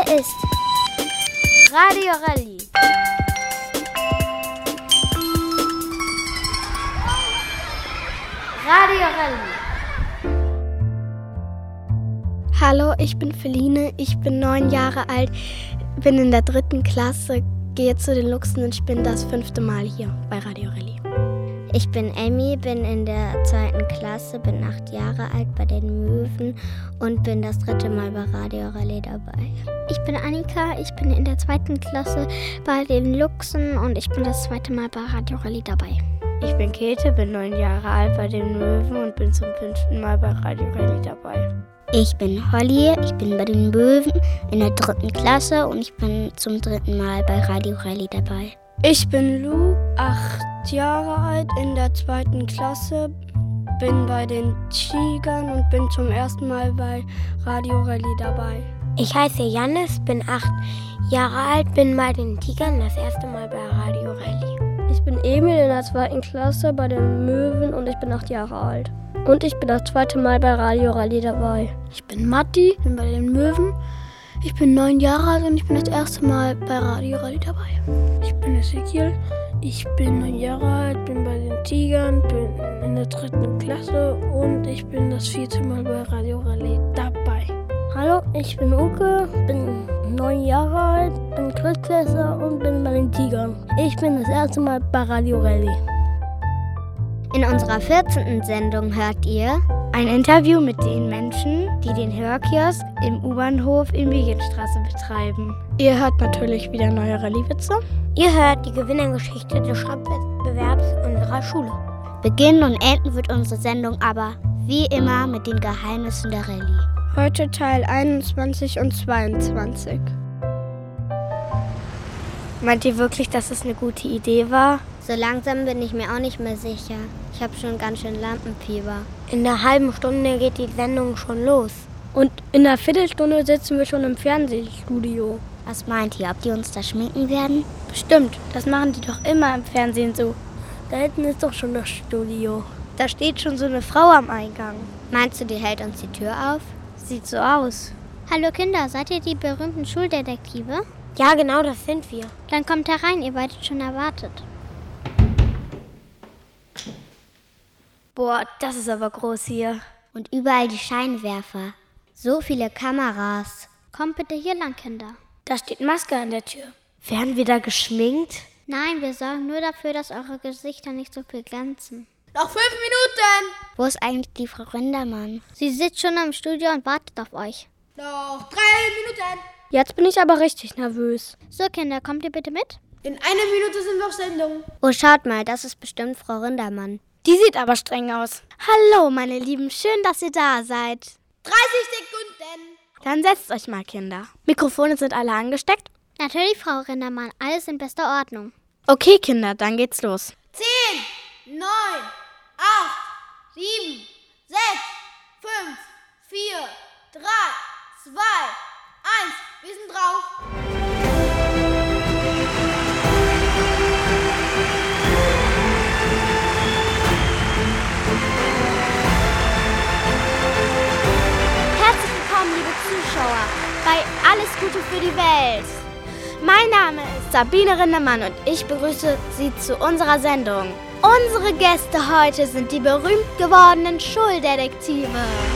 ist Radio Rally. Radio Rally. Hallo, ich bin Feline, ich bin 9 Jahre alt, bin in der 3. Klasse, gehe zu den Luchsen und ich bin das 5. Mal hier bei Radio Rally. Ich bin Emmy, bin in der 2. Klasse, bin 8 Jahre alt bei den Möwen und bin das 3. Mal bei Radio Rally dabei. Ich bin Annika, ich bin in der 2. Klasse bei den Luchsen und ich bin das 2. Mal bei Radio Rally dabei. Ich bin Käthe, bin 9 Jahre alt bei den Möwen und bin zum 5. Mal bei Radio Rally dabei. Ich bin Holly, ich bin bei den Möwen in der 3. Klasse und ich bin zum 3. Mal bei Radio Rally dabei. Ich bin Lou, 8 Jahre alt, in der 2. Klasse, bin bei den Tigern und bin zum 1. Mal bei Radio Rally dabei. Ich heiße Jannis, bin 8 Jahre alt, bin bei den Tigern das 1. Mal bei Radio Rally. Ich bin Emil in der 2. Klasse bei den Möwen und ich bin 8 Jahre alt. Und ich bin das 2. Mal bei Radio Rally dabei. Ich bin Matti, bin bei den Möwen. Ich bin 9 Jahre alt und ich bin das 1. Mal bei Radio Rally dabei. Ich bin Ezekiel, ich bin 9 Jahre alt, bin bei den Tigern, bin in der 3. Klasse und ich bin das 4. Mal bei Radio Rally dabei. Hallo, ich bin Uke, bin 9 Jahre alt, bin Drittklässler und bin bei den Tigern. Ich bin das 1. Mal bei Radio Rally. In unserer 14. Sendung hört ihr ein Interview mit den Menschen, die den Hörkiosk im U-Bahnhof in Wegenstraße betreiben. Ihr hört natürlich wieder neue Rallye-Witze. Ihr hört die Gewinnergeschichte des Schreibwettbewerbs unserer Schule. Beginnen und enden wird unsere Sendung aber wie immer mit den Geheimnissen der Rallye. Heute Teil 21 und 22. Meint ihr wirklich, dass es eine gute Idee war? So langsam bin ich mir auch nicht mehr sicher. Ich habe schon ganz schön Lampenfieber. In einer halben Stunde geht die Sendung schon los. Und in einer Viertelstunde sitzen wir schon im Fernsehstudio. Was meint ihr, ob die uns da schminken werden? Bestimmt, das machen die doch immer im Fernsehen so. Da hinten ist doch schon das Studio. Da steht schon so eine Frau am Eingang. Meinst du, die hält uns die Tür auf? Sieht so aus. Hallo Kinder, seid ihr die berühmten Schuldetektive? Ja, genau, das sind wir. Dann kommt herein, ihr werdet schon erwartet. Boah, das ist aber groß hier. Und überall die Scheinwerfer. So viele Kameras. Kommt bitte hier lang, Kinder. Da steht Maske an der Tür. Werden wir da geschminkt? Nein, wir sorgen nur dafür, dass eure Gesichter nicht so viel glänzen. Noch 5 Minuten! Wo ist eigentlich die Frau Rindermann? Sie sitzt schon im Studio und wartet auf euch. Noch 3 Minuten! Jetzt bin ich aber richtig nervös. So, Kinder, kommt ihr bitte mit? In 1 Minute sind wir auf Sendung. Oh, schaut mal, das ist bestimmt Frau Rindermann. Die sieht aber streng aus. Hallo, meine Lieben, schön, dass ihr da seid. 30 Sekunden. Dann setzt euch mal, Kinder. Mikrofone sind alle angesteckt? Natürlich, Frau Rindermann, alles in bester Ordnung. Okay, Kinder, dann geht's los. 10, 9, 8, 7, 6, 5, 4, 3, 2, 1. Wir sind drauf. Herzlich willkommen, liebe Zuschauer, bei Alles Gute für die Welt. Mein Name ist Sabine Rindermann und ich begrüße Sie zu unserer Sendung. Unsere Gäste heute sind die berühmt gewordenen Schuldetektive.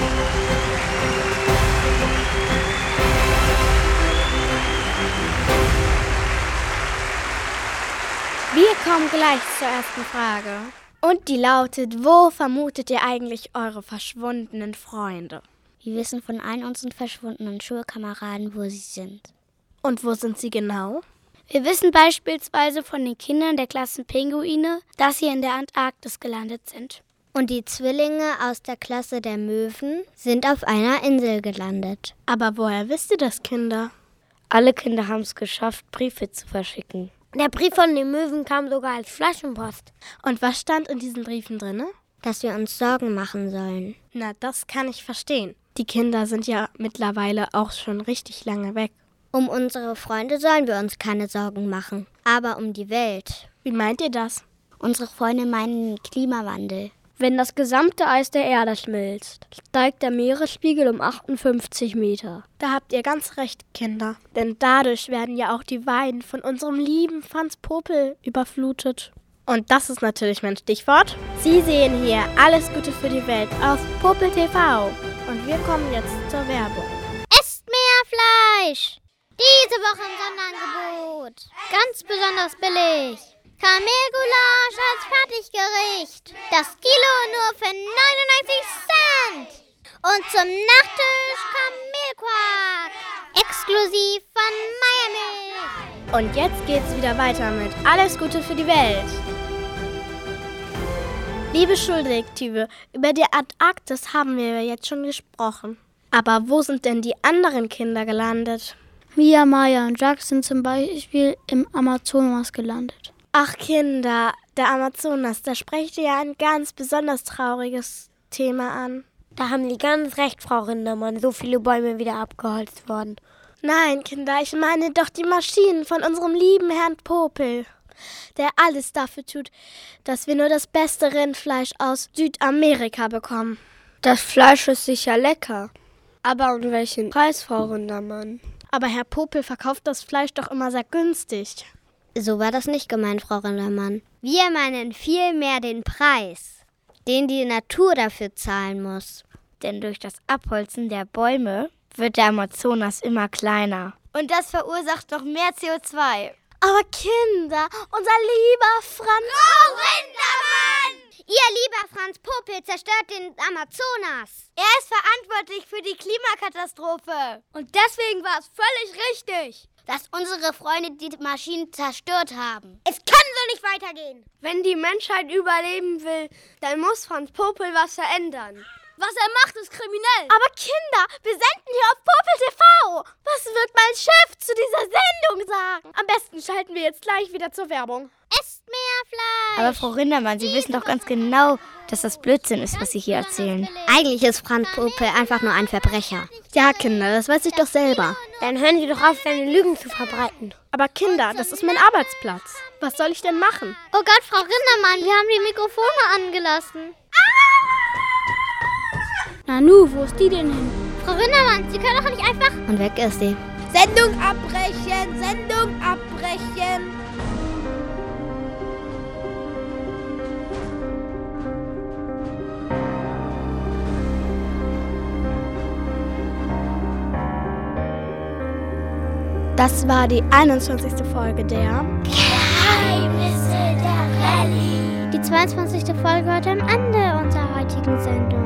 Wir kommen gleich zur ersten Frage. Und die lautet, wo vermutet ihr eigentlich eure verschwundenen Freunde? Wir wissen von allen unseren verschwundenen Schulkameraden, wo sie sind. Und wo sind sie genau? Wir wissen beispielsweise von den Kindern der Klassen Pinguine, dass sie in der Antarktis gelandet sind. Und die Zwillinge aus der Klasse der Möwen sind auf einer Insel gelandet. Aber woher wisst ihr das, Kinder? Alle Kinder haben es geschafft, Briefe zu verschicken. Der Brief von den Möwen kam sogar als Flaschenpost. Und was stand in diesen Briefen drin? Dass wir uns Sorgen machen sollen. Na, das kann ich verstehen. Die Kinder sind ja mittlerweile auch schon richtig lange weg. Um unsere Freunde sollen wir uns keine Sorgen machen. Aber um die Welt. Wie meint ihr das? Unsere Freunde meinen den Klimawandel. Wenn das gesamte Eis der Erde schmilzt, steigt der Meeresspiegel um 58 Meter. Da habt ihr ganz recht, Kinder. Denn dadurch werden ja auch die Weiden von unserem lieben Franz Popel überflutet. Und das ist natürlich mein Stichwort. Sie sehen hier Alles Gute für die Welt auf Popel TV. Und wir kommen jetzt zur Werbung. Esst mehr Fleisch! Diese Woche im Sonderangebot. Ganz besonders billig. Kamelgulasch als Fertiggericht. Das Kilo nur für 99 Cent. Und zum Nachtisch Kamelquark. Exklusiv von Meiermilch. Und jetzt geht's wieder weiter mit Alles Gute für die Welt. Liebe Schuldetektive, über die Antarktis haben wir jetzt schon gesprochen. Aber wo sind denn die anderen Kinder gelandet? Mia, Maya und Jacques sind zum Beispiel im Amazonas gelandet. Ach Kinder, der Amazonas, da sprecht ihr ja ein ganz besonders trauriges Thema an. Da haben Sie ganz recht, Frau Rindermann. So viele Bäume wieder abgeholzt worden. Nein, Kinder, ich meine doch die Maschinen von unserem lieben Herrn Popel, der alles dafür tut, dass wir nur das beste Rindfleisch aus Südamerika bekommen. Das Fleisch ist sicher lecker. Aber um welchen Preis, Frau Rindermann? Aber Herr Popel verkauft das Fleisch doch immer sehr günstig. So war das nicht gemeint, Frau Rindermann. Wir meinen vielmehr den Preis, den die Natur dafür zahlen muss. Denn durch das Abholzen der Bäume wird der Amazonas immer kleiner. Und das verursacht noch mehr CO2. Aber Kinder, unser lieber Franz... Frau Rindermann! Ihr lieber Franz Popel zerstört den Amazonas. Er ist verantwortlich für die Klimakatastrophe. Und deswegen war es völlig richtig, dass unsere Freunde die Maschinen zerstört haben. Es kann so nicht weitergehen. Wenn die Menschheit überleben will, dann muss Franz Popel was verändern. was er macht, ist kriminell. Aber Kinder, wir senden hier auf Popel TV. Was wird mein Chef zu dieser Sendung sagen? Am besten schalten wir jetzt gleich wieder zur Werbung. Esst mehr Fleisch. Aber Frau Rindermann, Sie wissen doch ganz genau, dass das Blödsinn ist, was Sie hier erzählen. Eigentlich ist Franz Popel einfach nur ein Verbrecher. Ja, Kinder, das weiß ich doch selber. Dann hören Sie doch auf, seine Lügen zu verbreiten. Aber Kinder, das ist mein Arbeitsplatz. Was soll ich denn machen? Oh Gott, Frau Rindermann, wir haben die Mikrofone angelassen. Nanu, wo ist die denn hin? Frau Rindermann, Sie können doch nicht einfach... Und weg ist sie. Sendung abbrechen, Sendung abbrechen. Das war die 21. Folge der Geheimnisse der Rallye. Die 22. Folge heute am Ende unserer heutigen Sendung.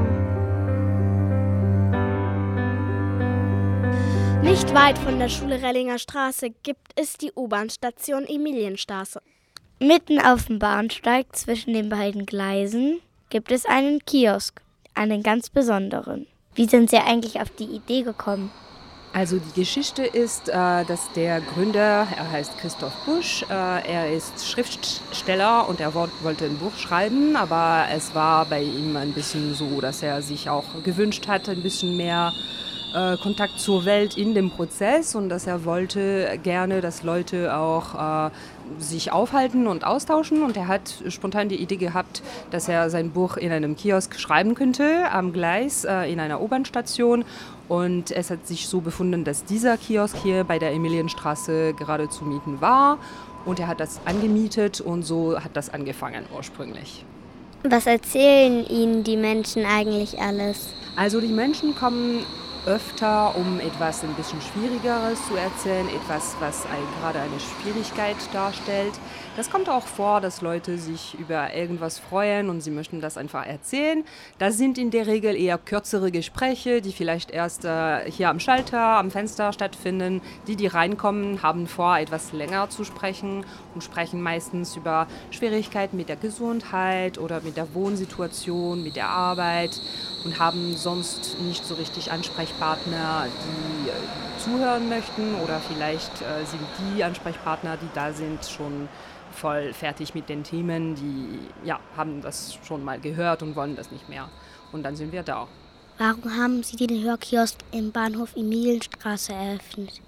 Nicht weit von der Schule Rellinger Straße gibt es die U-Bahn-Station Emilienstraße. Mitten auf dem Bahnsteig zwischen den beiden Gleisen gibt es einen Kiosk, einen ganz besonderen. Wie sind Sie eigentlich auf die Idee gekommen? Also die Geschichte ist, dass der Gründer, er heißt Christoph Busch, er ist Schriftsteller und er wollte ein Buch schreiben, aber es war bei ihm ein bisschen so, dass er sich auch gewünscht hat, ein bisschen mehr Kontakt zur Welt in dem Prozess und dass er wollte gerne, dass Leute auch sich aufhalten und austauschen und er hat spontan die Idee gehabt, dass er sein Buch in einem Kiosk schreiben könnte, am Gleis in einer U-Bahn-Station und es hat sich so befunden, dass dieser Kiosk hier bei der Emilienstraße gerade zu mieten war und er hat das angemietet und so hat das angefangen ursprünglich. Was erzählen Ihnen die Menschen eigentlich alles? Also die Menschen kommen öfter, um etwas ein bisschen Schwierigeres zu erzählen, etwas, was gerade eine Schwierigkeit darstellt. Das kommt auch vor, dass Leute sich über irgendwas freuen und sie möchten das einfach erzählen. Das sind in der Regel eher kürzere Gespräche, die vielleicht erst hier am Schalter, am Fenster stattfinden. Die reinkommen, haben vor, etwas länger zu sprechen und sprechen meistens über Schwierigkeiten mit der Gesundheit oder mit der Wohnsituation, mit der Arbeit und haben sonst nicht so richtig Ansprechpartner, die zuhören möchten oder vielleicht sind die Ansprechpartner, die da sind, schon voll fertig mit den Themen, die haben das schon mal gehört und wollen das nicht mehr. Und dann sind wir da. Warum haben Sie den Hörkiosk im Bahnhof Emilienstraße eröffnet?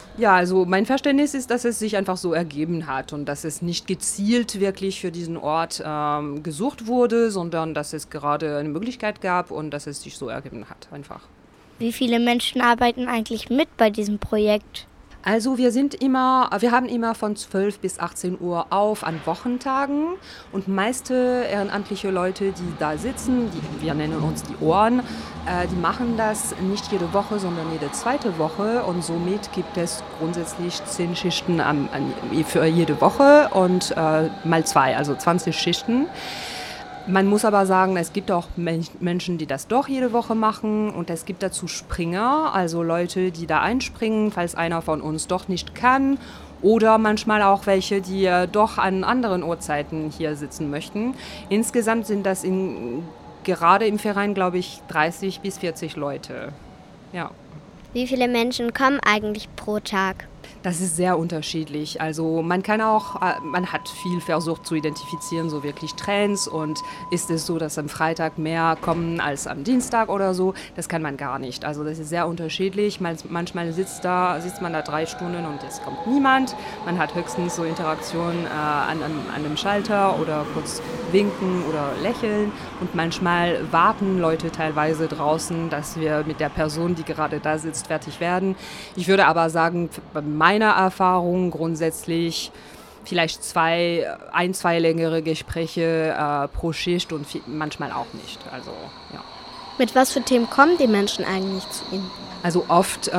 Ja, also mein Verständnis ist, dass es sich einfach so ergeben hat und dass es nicht gezielt wirklich für diesen Ort gesucht wurde, sondern dass es gerade eine Möglichkeit gab und dass es sich so ergeben hat einfach. Wie viele Menschen arbeiten eigentlich mit bei diesem Projekt? Also wir haben immer von 12 bis 18 Uhr auf an Wochentagen und meiste ehrenamtliche Leute, die da sitzen, wir nennen uns die Ohren, die machen das nicht jede Woche, sondern jede zweite Woche und somit gibt es grundsätzlich 10 Schichten für jede Woche und mal 2, also 20 Schichten. Man muss aber sagen, es gibt auch Menschen, die das doch jede Woche machen und es gibt dazu Springer, also Leute, die da einspringen, falls einer von uns doch nicht kann oder manchmal auch welche, die doch an anderen Uhrzeiten hier sitzen möchten. Insgesamt sind das gerade im Verein, glaube ich, 30 bis 40 Leute. Ja. Wie viele Menschen kommen eigentlich pro Tag? Das ist sehr unterschiedlich. Also man hat viel versucht zu identifizieren, so wirklich Trends und ist es so, dass am Freitag mehr kommen als am Dienstag oder so? Das kann man gar nicht. Also das ist sehr unterschiedlich. Manchmal sitzt man da 3 Stunden und es kommt niemand. Man hat höchstens so Interaktion an einem Schalter oder kurz winken oder lächeln und manchmal warten Leute teilweise draußen, dass wir mit der Person, die gerade da sitzt, fertig werden. Ich würde aber sagen, bei meiner Erfahrung grundsätzlich vielleicht 2 längere Gespräche pro Schicht und manchmal auch nicht. Also, ja. Mit was für Themen kommen die Menschen eigentlich zu Ihnen? Also oft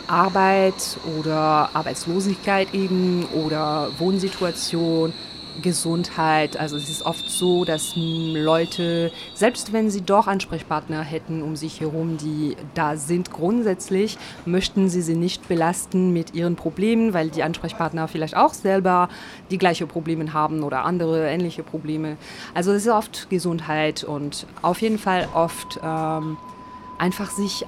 Arbeit oder Arbeitslosigkeit eben oder Wohnsituation, Gesundheit. Also es ist oft so, dass Leute, selbst wenn sie doch Ansprechpartner hätten um sich herum, die da sind grundsätzlich, möchten sie nicht belasten mit ihren Problemen, weil die Ansprechpartner vielleicht auch selber die gleichen Probleme haben oder andere ähnliche Probleme. Also es ist oft Gesundheit und auf jeden Fall oft einfach sich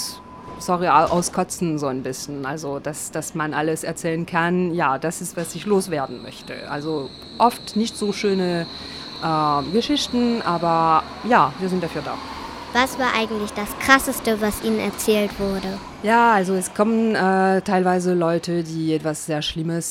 auskotzen so ein bisschen, also dass man alles erzählen kann, ja, das ist, was ich loswerden möchte. Also oft nicht so schöne Geschichten, aber ja, wir sind dafür da. Was war eigentlich das Krasseste, was Ihnen erzählt wurde? Ja, also es kommen teilweise Leute, die etwas sehr Schlimmes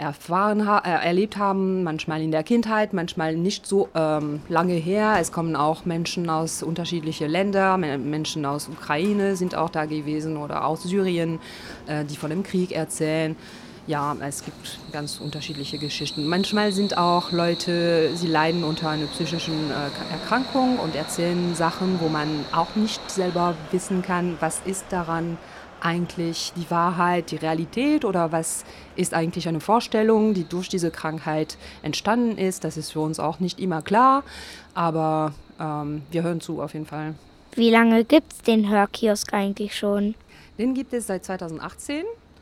erlebt haben, manchmal in der Kindheit, manchmal nicht so lange her. Es kommen auch Menschen aus unterschiedlichen Ländern, Menschen aus Ukraine sind auch da gewesen oder aus Syrien, die von dem Krieg erzählen. Ja, es gibt ganz unterschiedliche Geschichten. Manchmal sind auch Leute, sie leiden unter einer psychischen Erkrankung und erzählen Sachen, wo man auch nicht selber wissen kann, was ist daran eigentlich die Wahrheit, die Realität oder was ist eigentlich eine Vorstellung, die durch diese Krankheit entstanden ist. Das ist für uns auch nicht immer klar, aber wir hören zu auf jeden Fall. Wie lange gibt es den Hörkiosk eigentlich schon? Den gibt es seit 2018.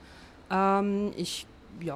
Ich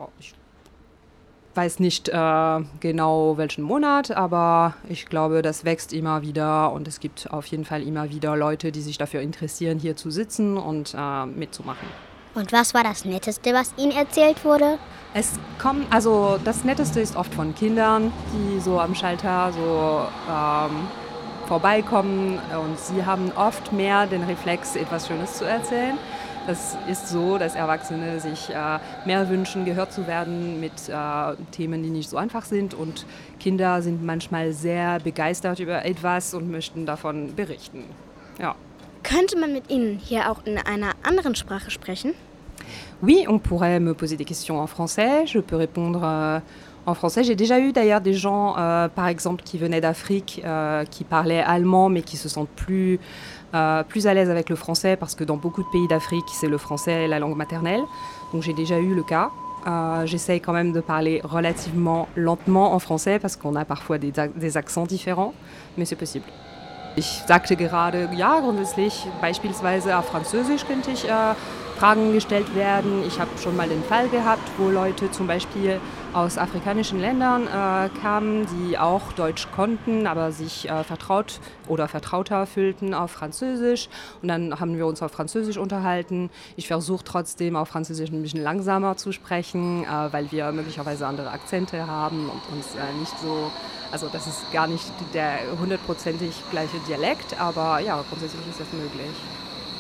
weiß nicht genau welchen Monat, aber ich glaube, das wächst immer wieder und es gibt auf jeden Fall immer wieder Leute, die sich dafür interessieren, hier zu sitzen und mitzumachen. Und was war das Netteste, was Ihnen erzählt wurde? Das Netteste ist oft von Kindern, die so am Schalter so vorbeikommen und sie haben oft mehr den Reflex, etwas Schönes zu erzählen. Das ist so, dass Erwachsene sich mehr wünschen, gehört zu werden mit Themen, die nicht so einfach sind. Und Kinder sind manchmal sehr begeistert über etwas und möchten davon berichten. Ja. Könnte man mit Ihnen hier auch in einer anderen Sprache sprechen? Oui, on pourrait me poser des questions en français. Je peux répondre en français. J'ai déjà eu d'ailleurs des gens, par exemple, qui venaient d'Afrique, qui parlaient allemand, mais qui se sentent plus à l'aise avec le français parce que dans beaucoup de pays d'Afrique, c'est le français la langue maternelle. Donc j'ai déjà eu le cas. J'essaye quand même de parler relativement lentement en français parce qu'on a parfois des accents différents, mais c'est possible. Ich sagte gerade, ja, grundsätzlich beispielsweise auf Französisch könnte ich Fragen gestellt werden. Ich habe schon mal den Fall gehabt, wo Leute zum Beispiel aus afrikanischen Ländern kamen, die auch Deutsch konnten, aber sich vertrauter fühlten auf Französisch. Und dann haben wir uns auf Französisch unterhalten. Ich versuche trotzdem auf Französisch ein bisschen langsamer zu sprechen, weil wir möglicherweise andere Akzente haben und uns nicht so... Also das ist gar nicht der 100%ig gleiche Dialekt, aber ja, grundsätzlich ist das möglich.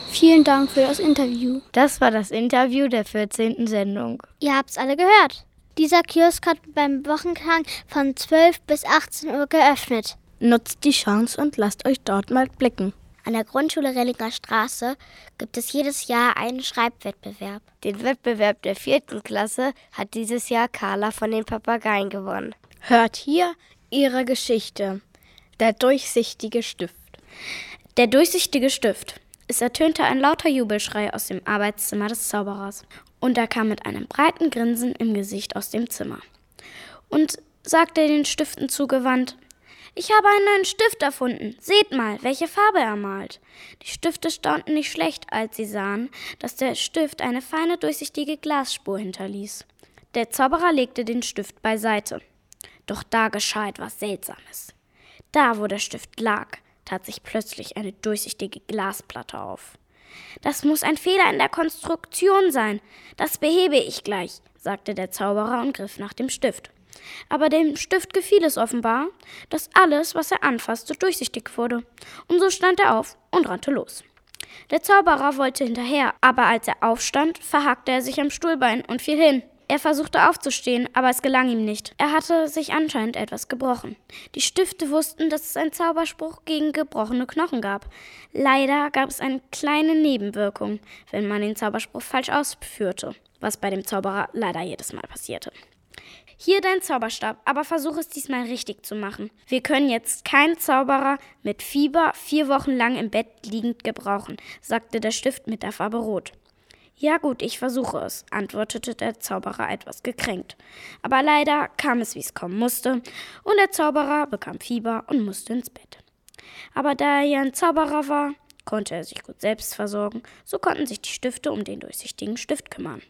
Vielen Dank für das Interview. Das war das Interview der 14. Sendung. Ihr habt's alle gehört. Dieser Kiosk hat beim Wochenklang von 12 bis 18 Uhr geöffnet. Nutzt die Chance und lasst euch dort mal blicken. An der Grundschule Rellinger Straße gibt es jedes Jahr einen Schreibwettbewerb. Den Wettbewerb der 4. Klasse hat dieses Jahr Carla von den Papageien gewonnen. Hört hier ihre Geschichte. Der durchsichtige Stift. Der durchsichtige Stift. Es ertönte ein lauter Jubelschrei aus dem Arbeitszimmer des Zauberers. Und er kam mit einem breiten Grinsen im Gesicht aus dem Zimmer und sagte den Stiften zugewandt: Ich habe einen neuen Stift erfunden. Seht mal, welche Farbe er malt. Die Stifte staunten nicht schlecht, als sie sahen, dass der Stift eine feine, durchsichtige Glasspur hinterließ. Der Zauberer legte den Stift beiseite. Doch da geschah etwas Seltsames. Da, wo der Stift lag, tat sich plötzlich eine durchsichtige Glasplatte auf. »Das muss ein Fehler in der Konstruktion sein. Das behebe ich gleich«, sagte der Zauberer und griff nach dem Stift. Aber dem Stift gefiel es offenbar, dass alles, was er anfasste, durchsichtig wurde. Und so stand er auf und rannte los. Der Zauberer wollte hinterher, aber als er aufstand, verhackte er sich am Stuhlbein und fiel hin. Er versuchte aufzustehen, aber es gelang ihm nicht. Er hatte sich anscheinend etwas gebrochen. Die Stifte wussten, dass es einen Zauberspruch gegen gebrochene Knochen gab. Leider gab es eine kleine Nebenwirkung, wenn man den Zauberspruch falsch ausführte, was bei dem Zauberer leider jedes Mal passierte. Hier dein Zauberstab, aber versuche es diesmal richtig zu machen. Wir können jetzt keinen Zauberer mit Fieber 4 Wochen lang im Bett liegend gebrauchen, sagte der Stift mit der Farbe Rot. Ja gut, ich versuche es, antwortete der Zauberer etwas gekränkt. Aber leider kam es, wie es kommen musste, und der Zauberer bekam Fieber und musste ins Bett. Aber da er ja ein Zauberer war, konnte er sich gut selbst versorgen, so konnten sich die Stifte um den durchsichtigen Stift kümmern.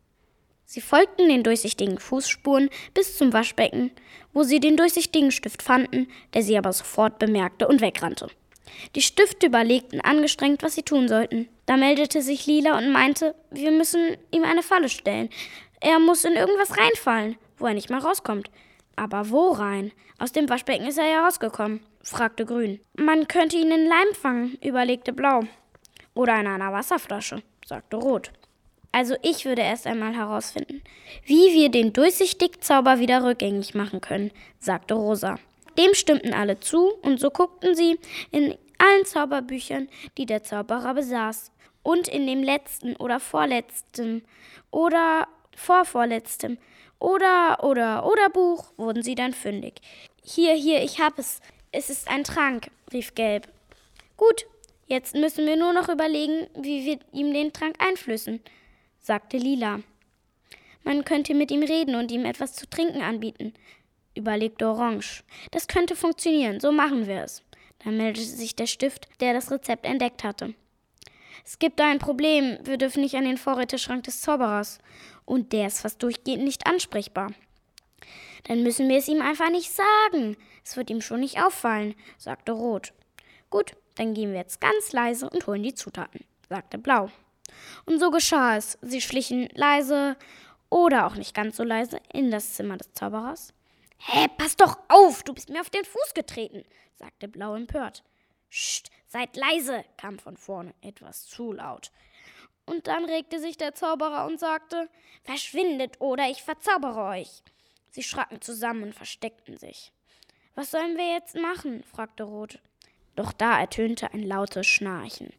Sie folgten den durchsichtigen Fußspuren bis zum Waschbecken, wo sie den durchsichtigen Stift fanden, der sie aber sofort bemerkte und wegrannte. Die Stifte überlegten angestrengt, was sie tun sollten. Da meldete sich Lila und meinte, wir müssen ihm eine Falle stellen. Er muss in irgendwas reinfallen, wo er nicht mal rauskommt. Aber wo rein? Aus dem Waschbecken ist er ja rausgekommen, fragte Grün. Man könnte ihn in Leim fangen, überlegte Blau. Oder in einer Wasserflasche, sagte Rot. Also ich würde erst einmal herausfinden, wie wir den Durchsichtigzauber wieder rückgängig machen können, sagte Rosa. Dem stimmten alle zu und so guckten sie in allen Zauberbüchern, die der Zauberer besaß. Und in dem letzten oder vorletzten oder vorvorletzten oder Buch wurden sie dann fündig. Hier, ich hab es. Es ist ein Trank, rief Gelb. Gut, jetzt müssen wir nur noch überlegen, wie wir ihm den Trank einflößen, sagte Lila. Man könnte mit ihm reden und ihm etwas zu trinken anbieten, überlegte Orange. Das könnte funktionieren, so machen wir es. Dann meldete sich der Stift, der das Rezept entdeckt hatte. Es gibt da ein Problem, wir dürfen nicht an den Vorräteschrank des Zauberers. Und der ist fast durchgehend nicht ansprechbar. Dann müssen wir es ihm einfach nicht sagen. Es wird ihm schon nicht auffallen, sagte Rot. Gut, dann gehen wir jetzt ganz leise und holen die Zutaten, sagte Blau. Und so geschah es. Sie schlichen leise oder auch nicht ganz so leise in das Zimmer des Zauberers. »Hä, pass doch auf, du bist mir auf den Fuß getreten«, sagte Blau empört. »Psst, seid leise«, kam von vorne etwas zu laut. Und dann regte sich der Zauberer und sagte, »Verschwindet oder ich verzaubere euch.« Sie schraken zusammen und versteckten sich. »Was sollen wir jetzt machen?« fragte Rot. Doch da ertönte ein lautes Schnarchen.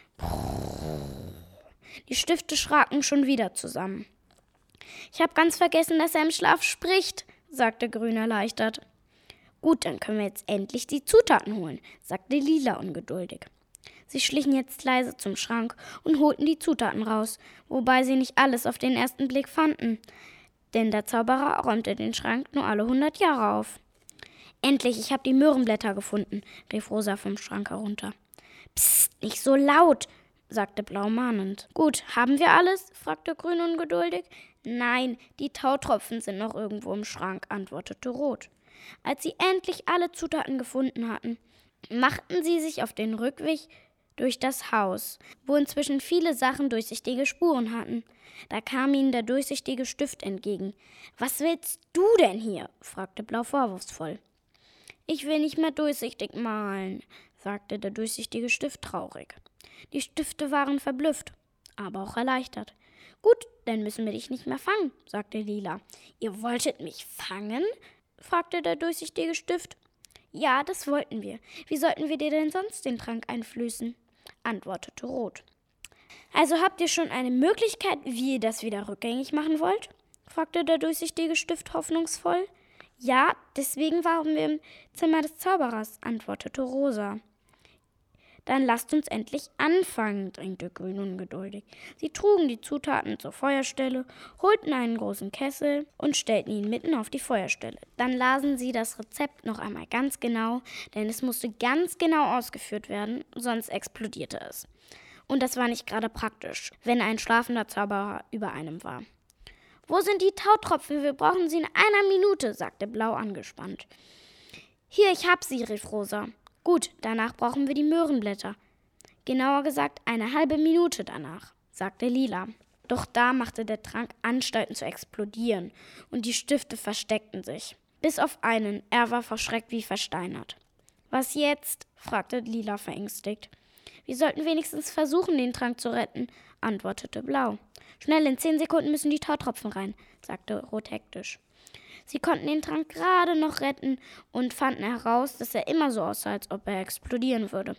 Die Stifte schraken schon wieder zusammen. »Ich habe ganz vergessen, dass er im Schlaf spricht«, sagte Grün erleichtert. »Gut, dann können wir jetzt endlich die Zutaten holen«, sagte Lila ungeduldig. Sie schlichen jetzt leise zum Schrank und holten die Zutaten raus, wobei sie nicht alles auf den ersten Blick fanden. Denn der Zauberer räumte den Schrank nur alle 100 Jahre auf. »Endlich, ich habe die Möhrenblätter gefunden«, rief Rosa vom Schrank herunter. »Psst, nicht so laut«, sagte Blau mahnend. »Gut, haben wir alles?« fragte Grün ungeduldig. »Nein, die Tautropfen sind noch irgendwo im Schrank«, antwortete Rot. Als sie endlich alle Zutaten gefunden hatten, machten sie sich auf den Rückweg durch das Haus, wo inzwischen viele Sachen durchsichtige Spuren hatten. Da kam ihnen der durchsichtige Stift entgegen. »Was willst du denn hier?« fragte Blau vorwurfsvoll. »Ich will nicht mehr durchsichtig malen«, sagte der durchsichtige Stift traurig. Die Stifte waren verblüfft, aber auch erleichtert. »Gut, dann müssen wir dich nicht mehr fangen«, sagte Lila. »Ihr wolltet mich fangen?« fragte der durchsichtige Stift. »Ja, das wollten wir. Wie sollten wir dir denn sonst den Trank einflößen?« antwortete Rot. »Also habt ihr schon eine Möglichkeit, wie ihr das wieder rückgängig machen wollt?« fragte der durchsichtige Stift hoffnungsvoll. »Ja, deswegen waren wir im Zimmer des Zauberers«, antwortete Rosa. »Dann lasst uns endlich anfangen«, drängte Grün ungeduldig. Sie trugen die Zutaten zur Feuerstelle, holten einen großen Kessel und stellten ihn mitten auf die Feuerstelle. Dann lasen sie das Rezept noch einmal ganz genau, denn es musste ganz genau ausgeführt werden, sonst explodierte es. Und das war nicht gerade praktisch, wenn ein schlafender Zauberer über einem war. »Wo sind die Tautropfen? Wir brauchen sie in einer Minute«, sagte Blau angespannt. »Hier, ich hab sie«, rief Rosa. »Gut, danach brauchen wir die Möhrenblätter.« »Genauer gesagt, eine halbe Minute danach«, sagte Lila. Doch da machte der Trank Anstalten zu explodieren und die Stifte versteckten sich. Bis auf einen, er war vor Schreck wie versteinert. »Was jetzt?«, fragte Lila verängstigt. »Wir sollten wenigstens versuchen, den Trank zu retten«, antwortete Blau. »Schnell, in 10 Sekunden müssen die Tautropfen rein«, sagte Rot hektisch. Sie konnten den Trank gerade noch retten und fanden heraus, dass er immer so aussah, als ob er explodieren würde.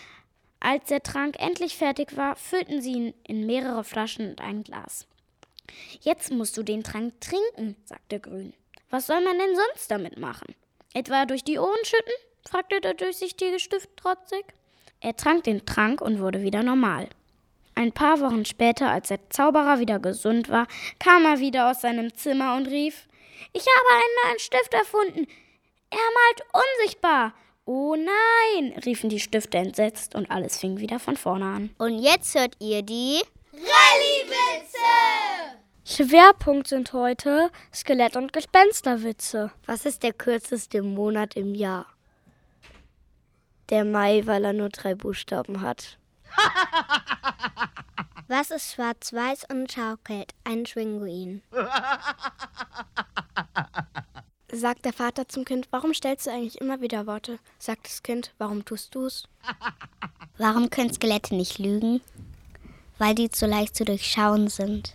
Als der Trank endlich fertig war, füllten sie ihn in mehrere Flaschen und ein Glas. »Jetzt musst du den Trank trinken«, sagte Grün. »Was soll man denn sonst damit machen? Etwa durch die Ohren schütten?« fragte der durchsichtige Stift trotzig. Er trank den Trank und wurde wieder normal. Ein paar Wochen später, als der Zauberer wieder gesund war, kam er wieder aus seinem Zimmer und rief: »Ich habe einen neuen Stift erfunden. Er malt unsichtbar.« »Oh nein«, riefen die Stifte entsetzt und alles fing wieder von vorne an. Und jetzt hört ihr die Rallye-Witze! Schwerpunkt sind heute Skelett- und Gespensterwitze. Was ist der kürzeste Monat im Jahr? Der Mai, weil er nur 3 Buchstaben hat. Was ist schwarz-weiß und schaukelt? Ein Schwinguin. Sagt der Vater zum Kind: Warum stellst du eigentlich immer wieder Worte? Sagt das Kind: Warum tust du's? Warum können Skelette nicht lügen? Weil die zu leicht zu durchschauen sind.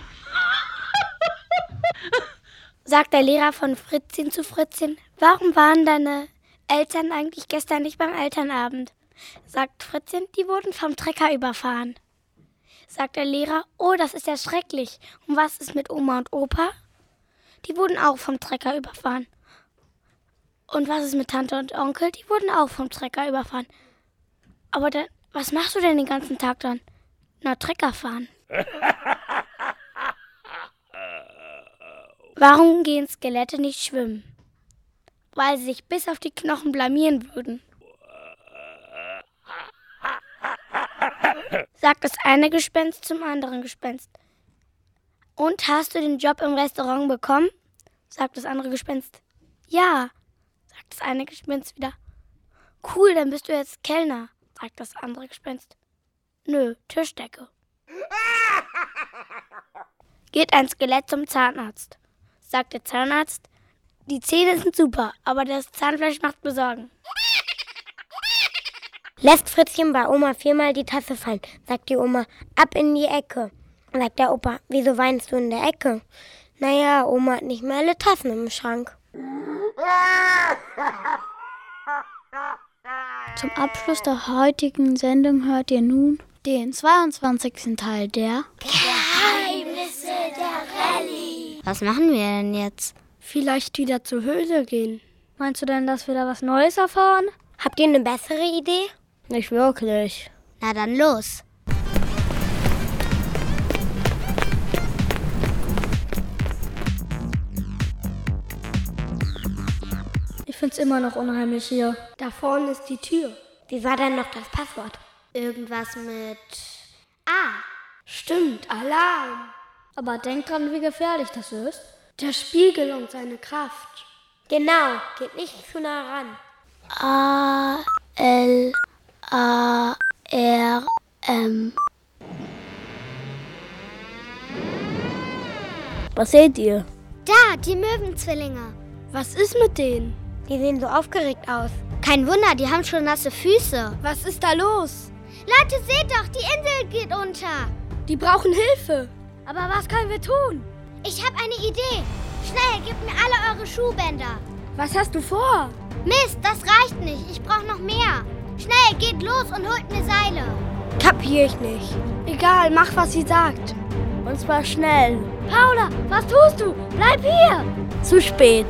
Sagt der Lehrer von Fritzchen zu Fritzchen: Warum waren deine Eltern eigentlich gestern nicht beim Elternabend? Sagt Fritzchen: Die wurden vom Trecker überfahren. Sagt der Lehrer: Oh, das ist ja schrecklich. Und was ist mit Oma und Opa? Die wurden auch vom Trecker überfahren. Und was ist mit Tante und Onkel? Die wurden auch vom Trecker überfahren. Aber dann, was machst du denn den ganzen Tag dann? Na, Trecker fahren. Warum gehen Skelette nicht schwimmen? Weil sie sich bis auf die Knochen blamieren würden. Sagt das eine Gespenst zum anderen Gespenst: Und hast du den Job im Restaurant bekommen? Sagt das andere Gespenst: Ja. Sagt das eine Gespenst wieder: Cool, dann bist du jetzt Kellner. Sagt das andere Gespenst: Nö, Tischdecke. Geht ein Skelett zum Zahnarzt. Sagt der Zahnarzt: Die Zähne sind super, aber das Zahnfleisch macht mir Sorgen. Lässt Fritzchen bei Oma 4-mal die Tasse fallen, sagt die Oma: Ab in die Ecke. Sagt der Opa: Wieso weinst du in der Ecke? Naja, Oma hat nicht mehr alle Tassen im Schrank. Zum Abschluss der heutigen Sendung hört ihr nun den 22. Teil der Geheimnisse der Rallye. Was machen wir denn jetzt? Vielleicht wieder zur Höhle gehen. Meinst du denn, dass wir da was Neues erfahren? Habt ihr eine bessere Idee? Nicht wirklich. Na dann los. Ich find's immer noch unheimlich hier. Da vorne ist die Tür. Wie war denn noch das Passwort? Irgendwas mit A. Stimmt, Alarm. Aber denk dran, wie gefährlich das ist. Der Spiegel und seine Kraft. Genau, geht nicht zu nah ran. A-L-A-R-M. Was seht ihr? Da, die Möwenzwillinge. Was ist mit denen? Die sehen so aufgeregt aus. Kein Wunder, die haben schon nasse Füße. Was ist da los? Leute, seht doch, die Insel geht unter. Die brauchen Hilfe. Aber was können wir tun? Ich habe eine Idee. Schnell, gebt mir alle eure Schuhbänder. Was hast du vor? Mist, das reicht nicht. Ich brauche noch mehr. Schnell, geht los und holt mir Seile. Kapier ich nicht. Egal, mach, was sie sagt. Und zwar schnell. Paula, was tust du? Bleib hier! Zu spät.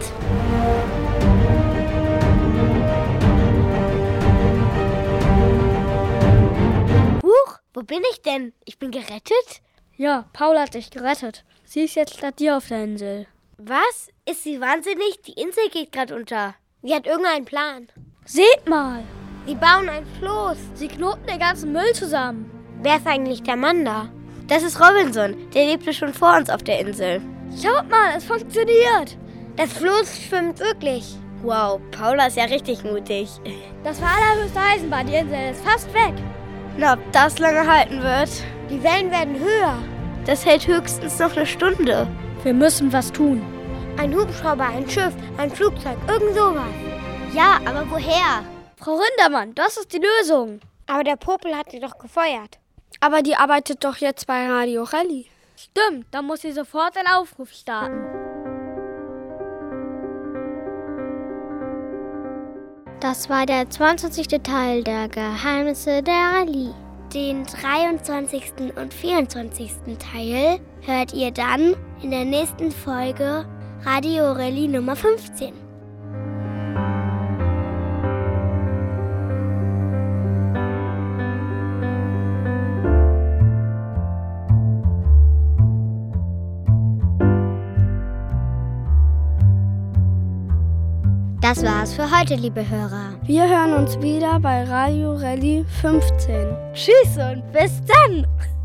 Huch, wo bin ich denn? Ich bin gerettet? Ja, Paula hat dich gerettet. Sie ist jetzt statt dir auf der Insel. Was? Ist sie wahnsinnig? Die Insel geht gerade unter. Sie hat irgendeinen Plan. Seht mal! Sie bauen ein Floß. Sie knoten den ganzen Müll zusammen. Wer ist eigentlich der Mann da? Das ist Robinson. Der lebte schon vor uns auf der Insel. Schaut mal, es funktioniert. Das Floß schwimmt wirklich. Wow, Paula ist ja richtig mutig. Das war allerhöchste Eisenbahn. Die Insel ist fast weg. Na, ob das lange halten wird? Die Wellen werden höher. Das hält höchstens noch eine Stunde. Wir müssen was tun. Ein Hubschrauber, ein Schiff, ein Flugzeug, irgend sowas. Ja, aber woher? Frau Rindermann, das ist die Lösung. Aber der Popel hat sie doch gefeuert. Aber die arbeitet doch jetzt bei Radio Rally. Stimmt, dann muss sie sofort einen Aufruf starten. Das war der 22. Teil der Geheimnisse der Rallye. Den 23. und 24. Teil hört ihr dann in der nächsten Folge Radio Rallye Nummer 15. Das war's für heute, liebe Hörer. Wir hören uns wieder bei Radio Rallye 15. Tschüss und bis dann!